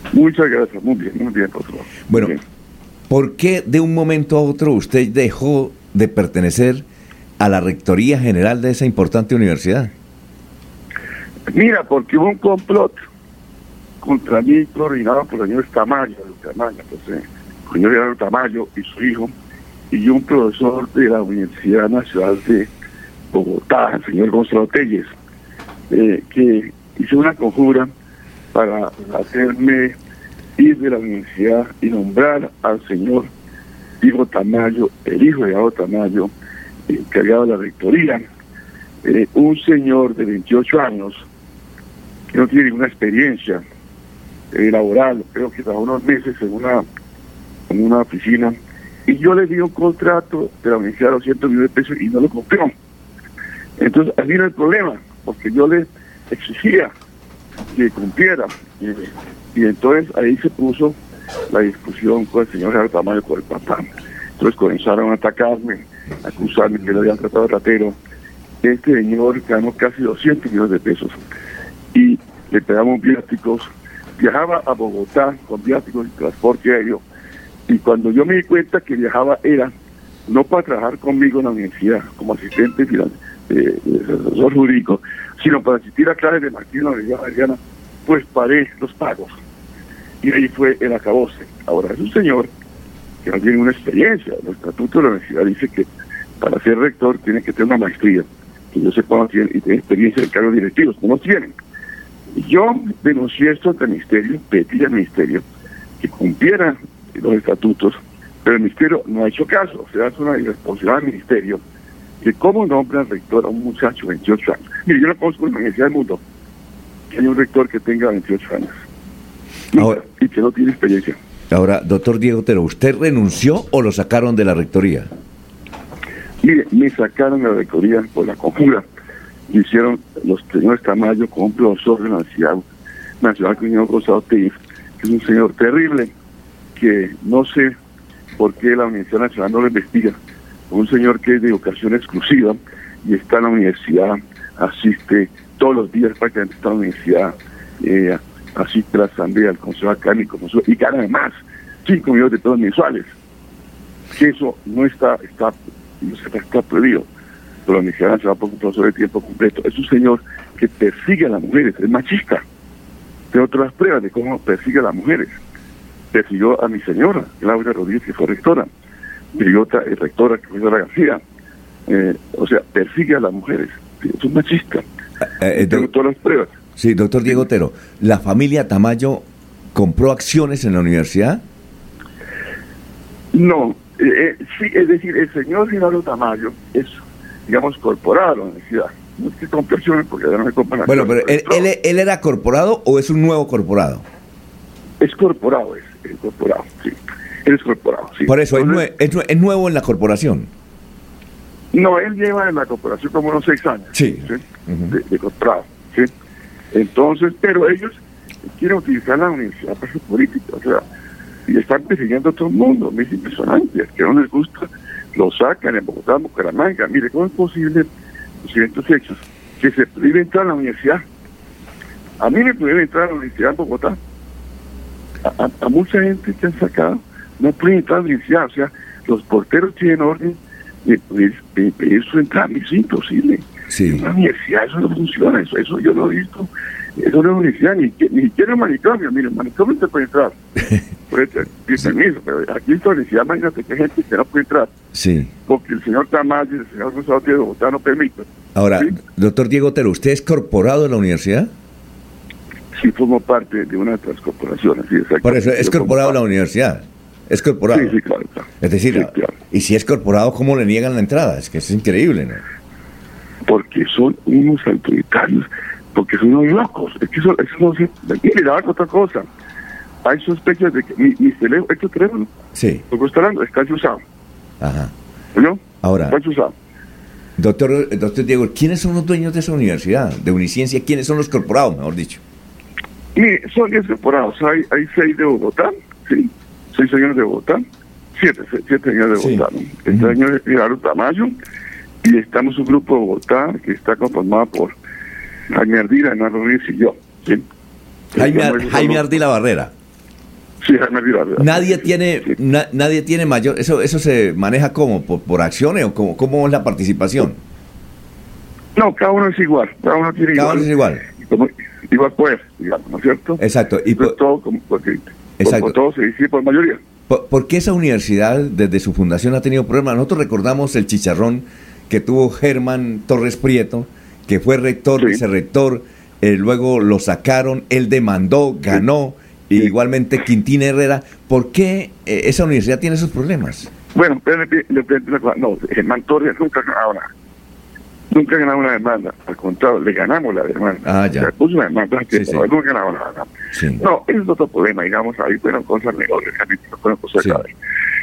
Muchas gracias, muy bien, por favor. Bueno, Bien. ¿por qué de un momento a otro usted dejó de pertenecer a la Rectoría General de esa importante universidad? Mira, porque hubo un complot contra mí coordinado por el señor Tamayo, el señor Gerardo Tamayo y su hijo, y un profesor de la Universidad Nacional de Bogotá, el señor Gonzalo Telles, que hizo una conjura para hacerme ir de la universidad y nombrar al señor Diego Tamayo, el hijo de Gerardo Tamayo, encargado de la rectoría, un señor de 28 años que no tiene ninguna experiencia laboral, creo que trabajó unos meses en una oficina, y yo le di un contrato de la universidad de 200 millones de pesos y no lo cumplió. Entonces, ahí era el problema, porque yo le exigía que cumpliera, y entonces ahí se puso la discusión con el señor Gerardo Tamayo, con el papá. Entonces comenzaron a atacarme, a acusarme que le habían tratado de ratero. Este señor ganó casi 200 millones de pesos y le pegamos viáticos. Viajaba a Bogotá con viáticos y transporte aéreo, y cuando yo me di cuenta que viajaba era no para trabajar conmigo en la universidad como asistente de asesor jurídico, sino para asistir a clases de Martín en la Universidad Javeriana, pues paré los pagos. Y ahí fue el acabose. Ahora es un señor que no tiene una experiencia. El estatuto de la universidad dice que para ser rector tiene que tener una maestría, que yo sepa no tiene, y tiene experiencia en cargos directivos, no los tienen. Yo denuncié esto ante el ministerio, pedí al ministerio que cumpliera los estatutos, pero el ministerio no ha hecho caso. O sea, es una irresponsabilidad del ministerio que cómo nombra rector a un muchacho de 28 años. Mire, yo no conozco en la universidad del mundo que haya un rector que tenga 28 años Ahora, y que no tiene experiencia. Ahora, doctor Diego Otero, ¿usted renunció o lo sacaron de la rectoría? Mire, me sacaron de la rectoría por la conjura. Me hicieron los señores Tamayo con un profesor de la Universidad Nacional, que el señor Gonzalo Telles, que es un señor terrible, que no sé por qué la Universidad Nacional no lo investiga. Un señor que es de educación exclusiva y está en la universidad, asiste todos los días prácticamente, está en la universidad, asiste a la asamblea, al consejo académico, y gana además 5 millones de pesos mensuales. Que eso no está prohibido. Pero la Universidad Nacional por un profesor de tiempo completo. Es un señor que persigue a las mujeres, es machista. Tengo otras pruebas de cómo persigue a las mujeres. Persiguió a mi señora, Claudia Rodríguez, que fue rectora. Persiguió otra rectora, que fue Sara García. O sea, persigue a las mujeres. Es un machista. Tengo todas las pruebas. Sí, doctor Diego Otero, ¿la familia Tamayo compró acciones en la universidad? No, sí, es decir, el señor Gerardo Tamayo es, digamos, corporado a la universidad. No es que compró acciones porque ya no me compran acciones. Bueno, pero ¿él era corporado o es un nuevo corporado? Es corporado, es corporado, sí. Él es corporado, sí. Por eso, entonces, es nuevo en la corporación. No, él lleva en la corporación como unos 6 años. Sí. ¿Sí? Uh-huh. de corporado, ¿sí? Entonces, pero ellos quieren utilizar la universidad para su política, o sea, y están persiguiendo a todo el mundo. Es impresionante, es que no les gusta, lo sacan en Bogotá, en Bucaramanga. Mire, ¿cómo es posible los siguientes hechos? Que se prohíbe entrar a la universidad. A mí me prohíbe entrar a la universidad en Bogotá. A mucha gente que han sacado no pueden entrar a la universidad, o sea, los porteros tienen orden de pedir su entrada, es imposible. Sí. En la universidad eso no funciona, eso yo lo he visto. Eso no es universidad, ni siquiera el manicomio. Mire, el manicomio se puede entrar. Puede permiso, pero aquí en la universidad, imagínate que hay gente que no puede entrar. Sí. Porque el señor Tamayo y el señor Gonzalo de Bogotá no permiten. Ahora, ¿sí? doctor Diego Otero, ¿usted es corporado de la universidad? Sí, formo parte de una de las corporaciones. Sí, exacto. Por eso, es corporado de la universidad. Es corporado. Sí, claro. Es decir, sí, claro. Y si es corporado, ¿cómo le niegan la entrada? Es que es increíble, ¿no? Porque son unos autoritarios, porque son unos locos. Es que eso no se... Mire, le hago otra cosa. Hay sospechas de que mi teléfono, este teléfono, sí, lo que está hablando, está usado. Ajá. ¿No? Ahora, Está usado. doctor Diego, ¿quiénes son los dueños de esa universidad, de Uniciencia? ¿Quiénes son los corporados, mejor dicho? Mire, son 10 corporados. Hay 6 de Bogotá, ¿sí? 6 señores de Bogotá, 7 señores de Bogotá, ¿no? El señor Gerardo Tamayo, y estamos un grupo de Bogotá que está conformado por Jaime Ardila, Hernán Rodríguez y yo, ¿sí? Jaime Ardila Barrera. Sí, Jaime Viral. Nadie tiene, Sí. nadie tiene mayor, eso se maneja como por acciones o cómo es la participación. No, cada uno es igual, cada uno tiene Cada uno es igual. igual poder, digamos, ¿no es cierto? Exacto. Y Entonces, todo exacto. por todo se decide por mayoría. ¿Por qué esa universidad desde su fundación ha tenido problemas? Nosotros recordamos el chicharrón que tuvo Germán Torres Prieto, que fue rector, Sí. vicerrector, luego lo sacaron, él demandó, ganó, y igualmente Quintín Herrera. ¿Por qué esa universidad tiene esos problemas? Bueno, no, Germán Torres nunca ha ganado nada. Nunca ha ganado una demanda. Al contrario, le ganamos la demanda. Ah, ya. Le puso una demanda que Sí, sí. nunca ha ganado nada. Sí. No, ese es otro problema, digamos, ahí fueron cosas mejores, realmente no fueron cosas Sí. graves.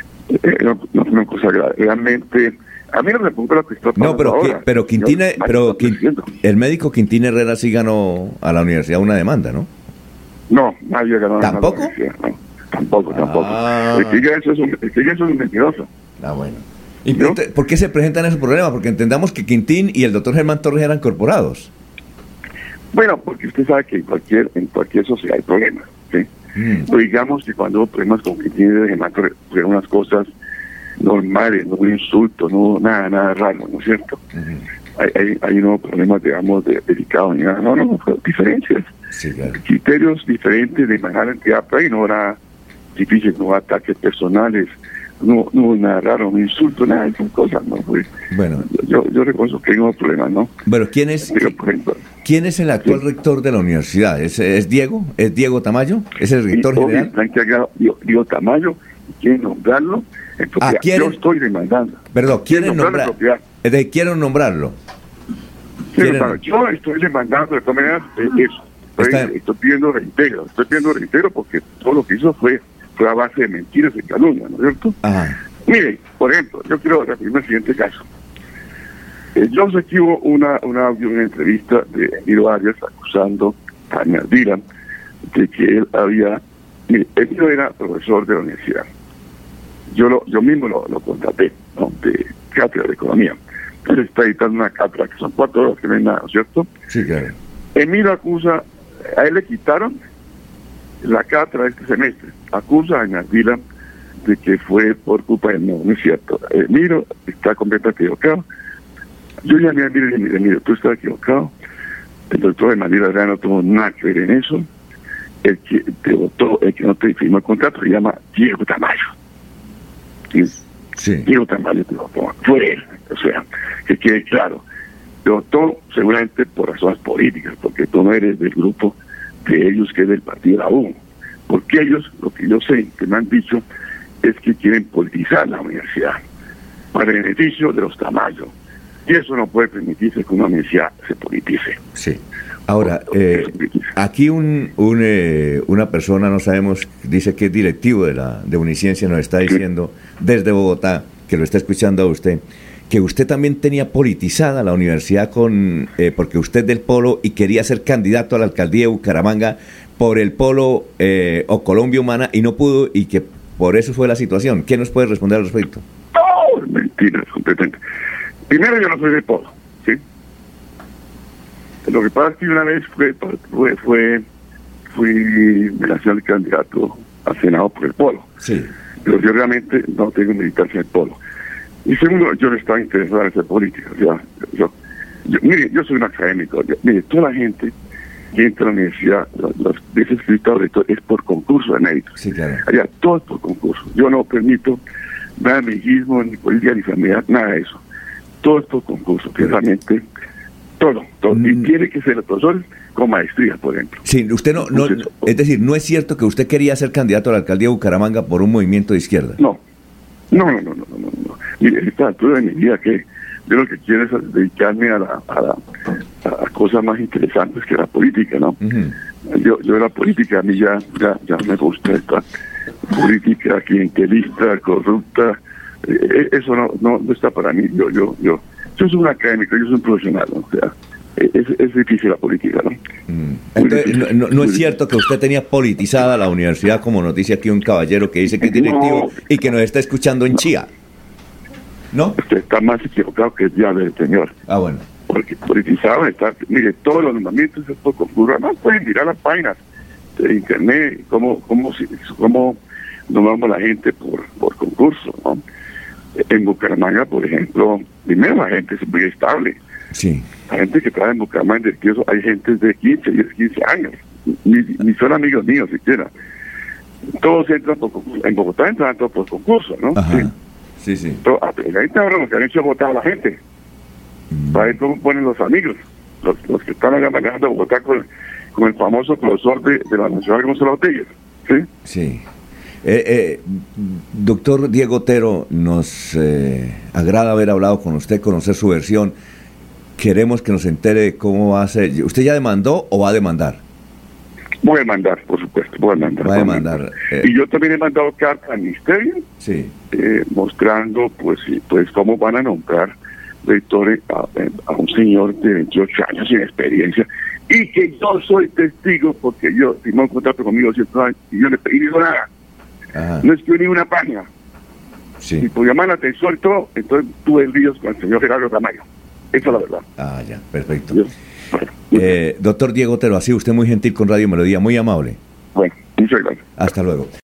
No fueron cosas graves. Realmente, a mí no me preocupa lo que está pasando No, pero, ahora. pero Quintín, Señor, pero está diciendo. el médico Quintín Herrera sí ganó a la universidad una demanda, ¿no? No, nadie ha ganado nada. ¿Tampoco? No, tampoco. Ah. El que diga eso es un mentiroso. Ah, bueno. ¿Y ¿No? por qué se presentan esos problemas? Porque entendamos que Quintín y el doctor Germán Torres eran corporados. Bueno, porque usted sabe que en cualquier sociedad hay problemas, ¿sí? Pero digamos que cuando hubo problemas con que tiene de Germán Torres, fueron unas cosas normales, no un insulto, no nada raro, ¿no es cierto? Hay no problemas, digamos, delicados ni nada. No, fueron diferencias. Sí, claro. Criterios diferentes de manejar la entidad, pero ahí no era difícil, no ataques personales, no nada raro, no insulto, nada de esas cosas, ¿no? Pues, Bueno, yo reconozco que hay unos problemas, ¿no? bueno, ¿quién es el actual rector de la universidad? ¿Es Diego? ¿Es Diego Tamayo? ¿Es el rector general? Diego Tamayo, quieren nombrarlo en propiedad. ¿quieren? Yo estoy demandando. Perdón, ¿quieren nombrarlo en nombrar? propiedad. Quieren nombrarlo. Sí, ¿Quieren? claro, yo estoy demandando de todas maneras eso. Estoy pidiendo reintegro porque todo lo que hizo fue a base de mentiras y calumnias, ¿no es cierto? Ajá. Mire, por ejemplo, yo quiero referirme al siguiente caso. Yo sé que hubo una entrevista de Emilio Arias acusando a Nardira de que él había... Mire, Emilio era profesor de la universidad. Yo mismo lo contraté, ¿no? De cátedra de economía. Él está editando una cátedra que son 4 horas que no hay nada, ¿no es cierto? Sí, claro. Emilio acusa, a él le quitaron la cátedra de este semestre, acusa a Nardila de que fue por culpa de no es cierto. Emilio está completamente equivocado. Yo llamé a Emilio y le dije, mire, tú estás equivocado. El doctor de Nardila no tuvo nada que ver en eso. El que te votó, el que no te firmó el contrato, se llama Diego Tamayo. Sí. Diego Tamayo te votó, fue él. O sea, que quede claro. Te votó seguramente por razones políticas, porque tú no eres del grupo de ellos que es del partido de la U. Porque ellos, lo que yo sé, que me han dicho, es que quieren politizar la universidad para el beneficio de los Tamayo. Y eso no puede permitirse que una universidad se politice. Sí. Ahora, aquí una persona, no sabemos, dice que es directivo de Uniciencia, nos está diciendo desde Bogotá, que lo está escuchando a usted, que usted también tenía politizada la universidad porque usted es del Polo y quería ser candidato a la alcaldía de Bucaramanga por el Polo o Colombia Humana y no pudo y que por eso fue la situación. ¿Qué nos puede responder al respecto? No, mentira, completamente. Primero, yo no soy del Polo, ¿sí? Lo que pasa es que una vez me lancé al candidato al Senado por el Polo. Sí. Pero yo realmente no tengo militancia en el Polo. Y segundo, yo no estaba interesado en hacer política. O sea, mire, yo soy un académico. Mire, toda la gente que entra a la universidad, los escritores, es por concurso de mérito. Sí, claro. Allá, todo es por concurso. Yo no permito nada de amiguismo, ni política, ni familiar, nada de eso. Todo es por concurso, que realmente todo. Y tiene que ser los profesores con maestría, por ejemplo. Sí, usted no, es decir, no es cierto que usted quería ser candidato a la alcaldía de Bucaramanga por un movimiento de izquierda. No. Mire, esta altura de mi vida que yo lo que quiero es dedicarme a cosas más interesantes que la política, ¿no? Uh-huh. Yo la política a mí ya me gusta esta política clientelista, corrupta, eso no está para mí. Yo soy un académico, yo soy un profesional, ¿no? O sea, es difícil la política, ¿no? Entonces, no es cierto que usted tenía politizada la universidad, como nos dice aquí un caballero que dice que es directivo y que nos está escuchando en Chía, ¿no? Usted está más equivocado que el diablo del señor. Ah, bueno. Porque politizado está, mire, todos los nombramientos es por concurso. Además pueden mirar las páginas internet, cómo nombramos la gente por concurso, ¿no? En Bucaramanga, por ejemplo, primero la gente es muy estable. Sí. La gente que trabaja en Bucaramanga, hay gente de 15, 10, 15 años, ni son amigos míos siquiera. Todos entran por concurso. En Bogotá entran todos por concurso, ¿no? Ajá. Sí, sí. Ahí está lo que han hecho votar a la gente. Para ver cómo ponen los amigos, los que están acá manejando Bogotá con el famoso profesor de la Nacional Gonzalo Ortega. Sí. Sí. Doctor Diego Otero, nos agrada haber hablado con usted, conocer su versión. Queremos que nos entere cómo va a ser. ¿Usted ya demandó o va a demandar? Voy a demandar, por supuesto, voy a demandar. Y yo también he mandado carta al ministerio, sí, mostrando pues cómo van a nombrar rectores a un señor de 28 años sin experiencia, y que yo soy testigo porque yo firmé un contrato conmigo 100 años y yo no le digo nada. Ajá. No escribí ni una página. Sí. Y por llamar la atención y todo, entonces tuve líos con el señor Gerardo Tamayo. Esa es la verdad. Ah, ya, perfecto. Doctor Diego Otero, así usted muy gentil con Radio Melodía, muy amable. Bueno, muchas gracias. Hasta luego.